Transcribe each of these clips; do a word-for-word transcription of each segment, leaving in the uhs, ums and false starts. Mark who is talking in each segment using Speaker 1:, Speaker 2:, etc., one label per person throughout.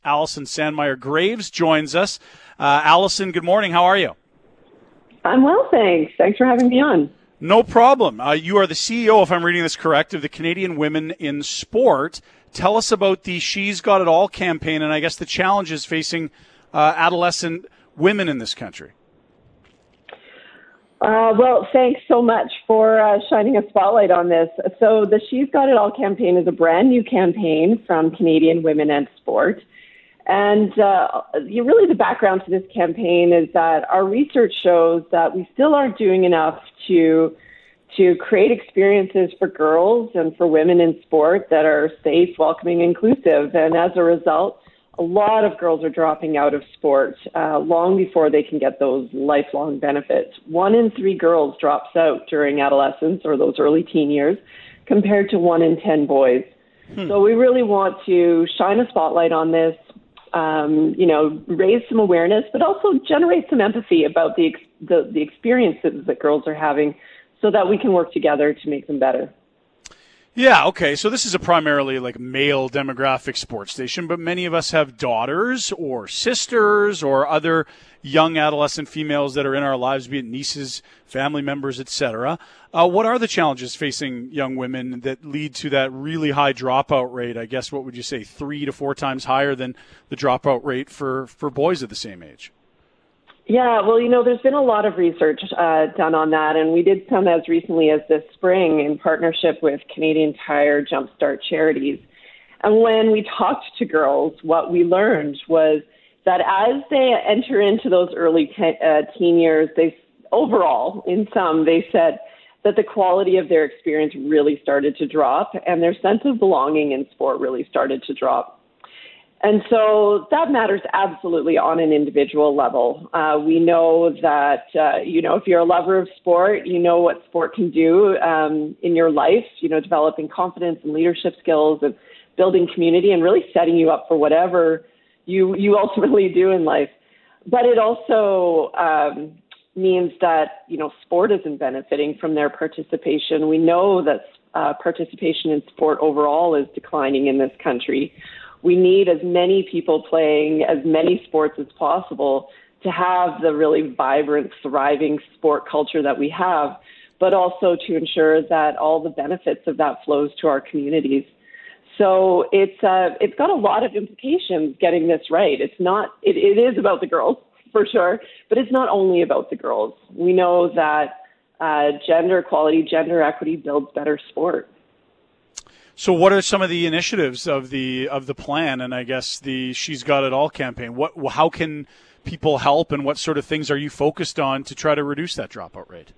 Speaker 1: Allison Sandmeyer-Graves joins us. Uh, Allison, good morning. How are you?
Speaker 2: I'm well, thanks. Thanks for having me on.
Speaker 1: No problem. Uh, you are the C E O, if I'm reading this correct, of the Canadian Women in Sport. Tell us about the She's Got It All campaign and I guess the challenges facing uh, adolescent women in this country.
Speaker 2: Uh, well, thanks so much for uh, shining a spotlight on this. So the She's Got It All campaign is a brand new campaign from Canadian Women in Sport. And uh, really the background to this campaign is that our research shows that we still aren't doing enough to to create experiences for girls and for women in sport that are safe, welcoming, inclusive. And as a result, a lot of girls are dropping out of sport uh, long before they can get those lifelong benefits. One in three girls drops out during adolescence or those early teen years, compared to one in ten boys. Hmm. So we really want to shine a spotlight on this, um, you know, raise some awareness, but also generate some empathy about the, ex- the the experiences that girls are having so that we can work together to make them better.
Speaker 1: Yeah, okay. So this is a primarily like male demographic sports station, but many of us have daughters or sisters or other young adolescent females that are in our lives, be it nieces, family members, et cetera. Uh, what are the challenges facing young women that lead to that really high dropout rate? I guess what would you say, three to four times higher than the dropout rate for, for boys of the same age?
Speaker 2: Yeah, well, you know, there's been a lot of research uh, done on that, and we did some as recently as this spring in partnership with Canadian Tire Jumpstart Charities. And when we talked to girls, what we learned was that as they enter into those early te- uh, teen years, they overall, in some, they said that the quality of their experience really started to drop, and their sense of belonging in sport really started to drop. And so that matters absolutely on an individual level. Uh, we know that, uh, you know, if you're a lover of sport, you know what sport can do um, in your life, you know, developing confidence and leadership skills and building community and really setting you up for whatever you, you ultimately do in life. But it also um, means that, you know, sport isn't benefiting from their participation. We know that uh, participation in sport overall is declining in this country. We need as many people playing as many sports as possible to have the really vibrant, thriving sport culture that we have, but also to ensure that all the benefits of that flows to our communities. So it's uh, it's got a lot of implications getting this right. It's not it, it is about the girls for sure, but it's not only about the girls. We know that uh, gender equality, gender equity builds better sport.
Speaker 1: So what are some of the initiatives of the of the plan and I guess the She's Got It All campaign? What how can people help and what sort of things are you focused on to try to reduce that dropout rate?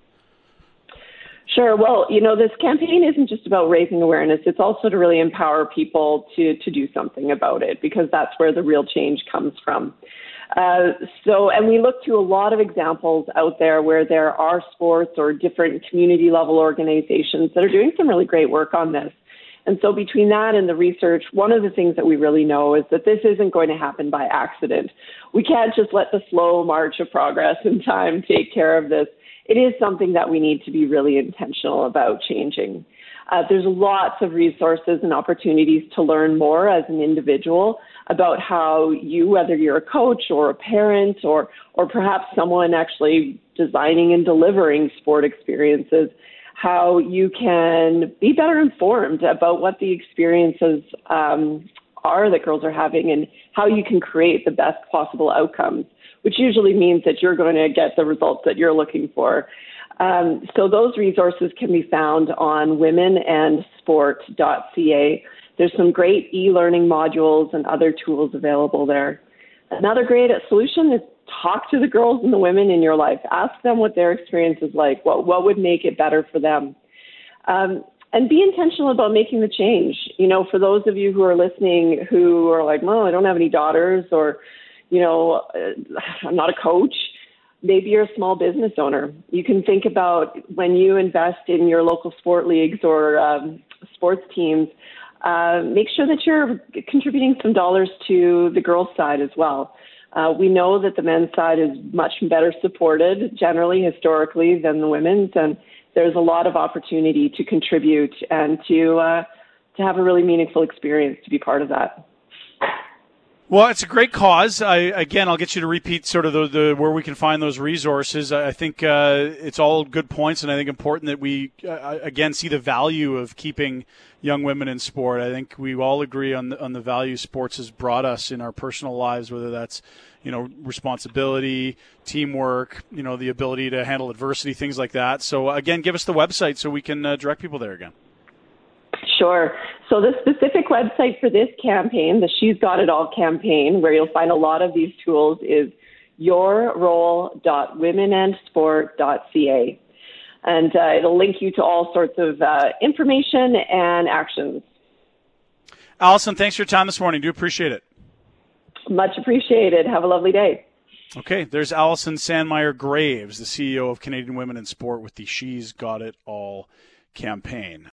Speaker 2: Sure. Well, you know, this campaign isn't just about raising awareness. It's also to really empower people to to do something about it, because that's where the real change comes from. Uh, so, and we look to a lot of examples out there where there are sports or different community level organizations that are doing some really great work on this. And so between that and the research, one of the things that we really know is that this isn't going to happen by accident. We can't just let the slow march of progress and time take care of this. It is something that we need to be really intentional about changing. Uh, there's lots of resources and opportunities to learn more as an individual about how you, whether you're a coach or a parent or, or perhaps someone actually designing and delivering sport experiences, how you can be better informed about what the experiences um, are that girls are having and how you can create the best possible outcomes, which usually means that you're going to get the results that you're looking for. Um, so those resources can be found on women and sport dot c a. There's some great e-learning modules and other tools available there. Another great solution is talk to the girls and the women in your life. Ask them what their experience is like, what, what would make it better for them. Um, and be intentional about making the change. You know, for those of you who are listening who are like, well, I don't have any daughters or, you know, I'm not a coach. Maybe you're a small business owner. You can think about when you invest in your local sport leagues or um, sports teams, uh, make sure that you're contributing some dollars to the girls' side as well. Uh, we know that the men's side is much better supported, generally, historically, than the women's, and there's a lot of opportunity to contribute and to uh, to have a really meaningful experience to be part of that.
Speaker 1: Well, it's a great cause. I, again, I'll get you to repeat sort of the, the where we can find those resources. I think uh, it's all good points, and I think important that we, uh, again, see the value of keeping young women in sport. I think we all agree on the, on the value sports has brought us in our personal lives, whether that's, you know, responsibility, teamwork, you know, the ability to handle adversity, things like that. So, again, give us the website so we can uh, direct people there again.
Speaker 2: Sure. So the specific website for this campaign, the She's Got It All campaign, where you'll find a lot of these tools, is your role dot women and sport dot c a. And uh, it'll link you to all sorts of uh, information and actions.
Speaker 1: Allison, thanks for your time this morning. Do appreciate it.
Speaker 2: Much appreciated. Have a lovely day.
Speaker 1: Okay, there's Allison Sandmeyer Graves, the C E O of Canadian Women in Sport with the She's Got It All campaign.